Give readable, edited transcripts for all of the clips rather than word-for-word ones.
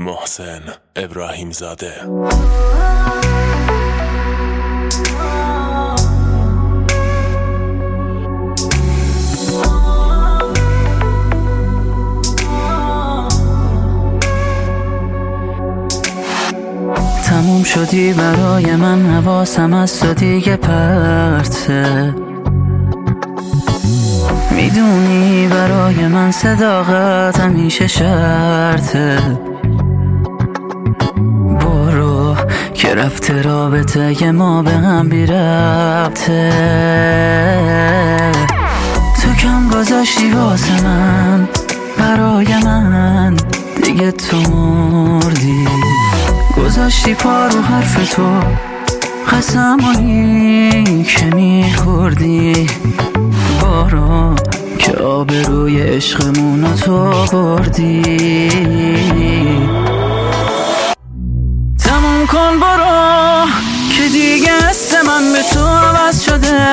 محسن ابراهیم زاده. تموم شدی برای من، حواسم از تو دیگه پرته. میدونی برای من صداقت همیشه شرطه. برو که رفته رابطه ما به هم بی ربطه. تو کم گذاشتی واسه من، برای من دیگه تو مردی. گذاشتی پا رو حرف تو، قسمایی که میخوردی. بارو که آبروی عشقمونو تو بردی. تموم کن برو که دیگه حس من به تو عوض شده.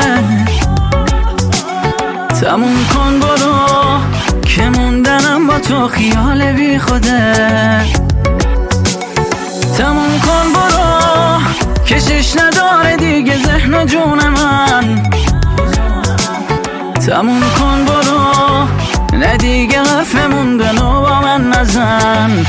تموم کن برو که موندنم با تو خیال بی خوده. تموم کن برو کشش نداره دیگه ذهن و جون من. تموم کن برو نه دیگه حرفمون به نو با من نزن.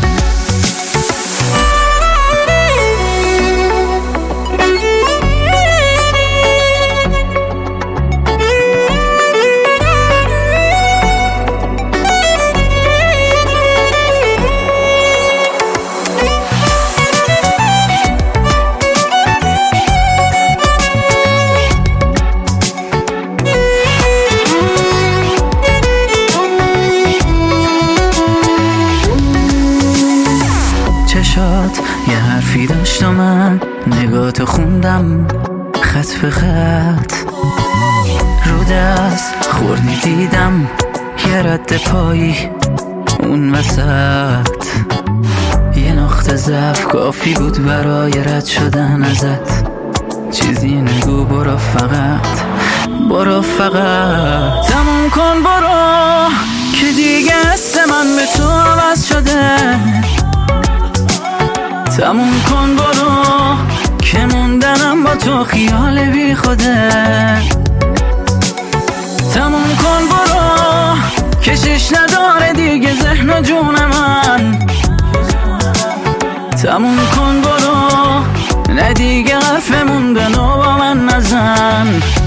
یه حرفی داشت و من نگاتو خوندم خط به خط. رو دست خوردی دیدم یه رد پایی اون وسط. یه نقطه ضعف کافی بود برای رد شدن ازت. چیزی نگو برو فقط، برو فقط. تموم کن برو که دیگه حس من به تو عوض شده. تموم کن برو که موندنم با تو خیال بی خوده. تموم کن برو کشش نداره دیگه ذهن و جون من. تموم کن برو نه دیگه حرفمون به نو با من نزن.